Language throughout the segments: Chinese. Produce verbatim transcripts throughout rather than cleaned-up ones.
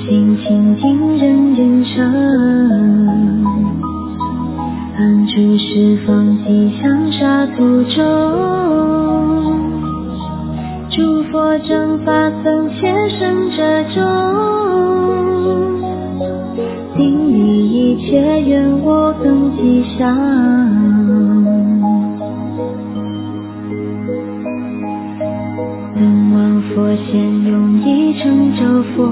心清净人人称，安住十方吉祥沙土中，诸佛正法僧切身者中，顶礼一切愿我更吉祥。等望佛现用意成就佛，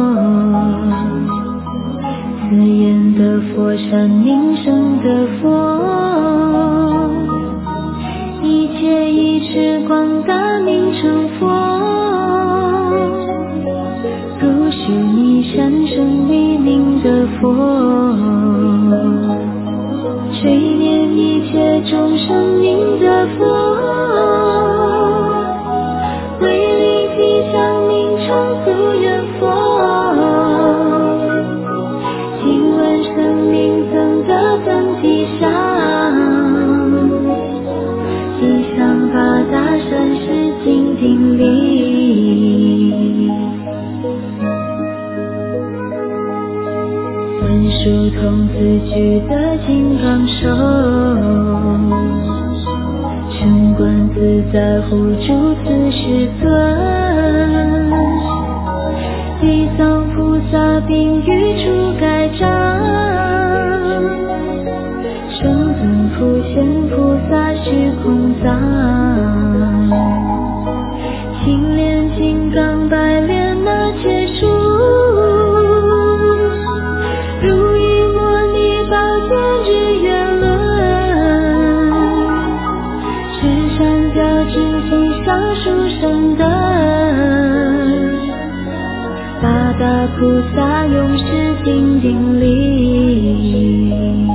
此言的佛善名声的佛，一切一持广大名成佛，如须弥山生黎明的佛，垂念一切众生名的佛，文殊童子具的金刚手，城观自在护住此世尊，地藏菩萨并于处盖章，圣尊普贤菩萨虚空藏，青莲金刚白莲那切数，菩萨永世顶顶礼，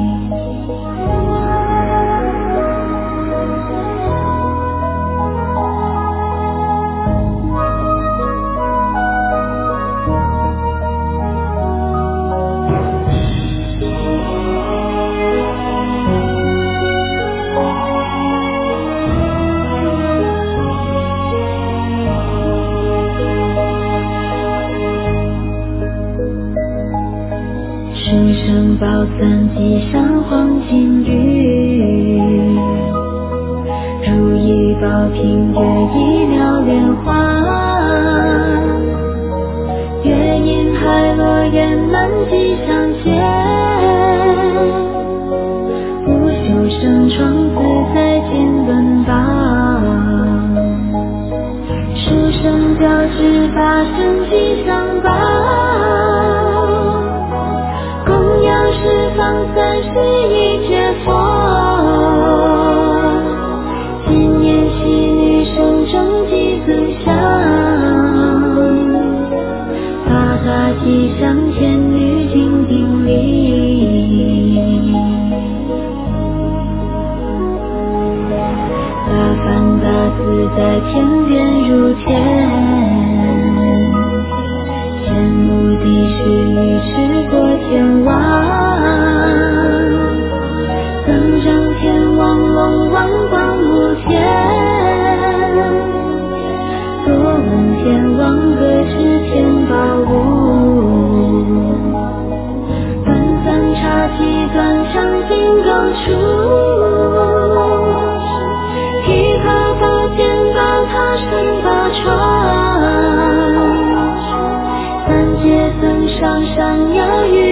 书生宝赞吉祥黄金玉，如意宝瓶月一妙莲花，月影海落圆满吉祥节，不朽生创自在金轮榜，书生教之八圣吉祥宝，十方三世一切佛，千年喜女生中即增香，八大吉祥天女顶顶礼，大梵大自在天边如天，天目的是愚痴过天王，龙王光无天，多闻天王各持天宝物，短暂插旗断肠金刚杵，琵琶宝剑宝塔神宝床，三界僧上上要玉